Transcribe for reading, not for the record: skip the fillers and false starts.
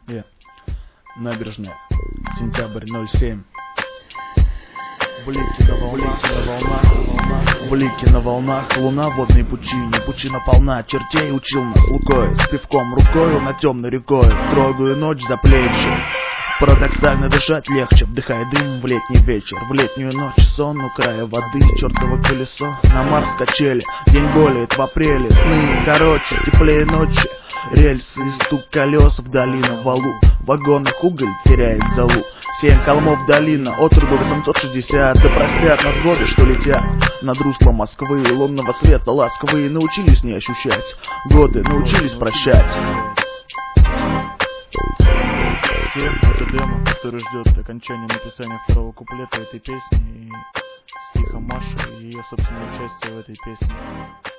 Набережная, сентябрь 07. Блики на волнах, блики на волнах, луна в водной пучине, пучина полна чертей, учил нас Лукой, с пивком рукою на темной рекой, трогаю ночь за плечи. Парадоксально дышать легче, вдыхая дым в летний вечер, в летнюю ночь, сон у края воды, чертово колесо, на Марс качели, день болеет в апреле, сны короче, теплее ночи, рельсы и стук колес вдали на валу, в вагонах уголь теряет залу, 7 холмов долина, от труда 860, да простят нас годы, что летят над руслом Москвы, лунного света ласковые научились не ощущать, годы научились прощать. Это демо, который ждет окончания написания второго куплета этой песни и стиха Маши и ее собственное участие в этой песне.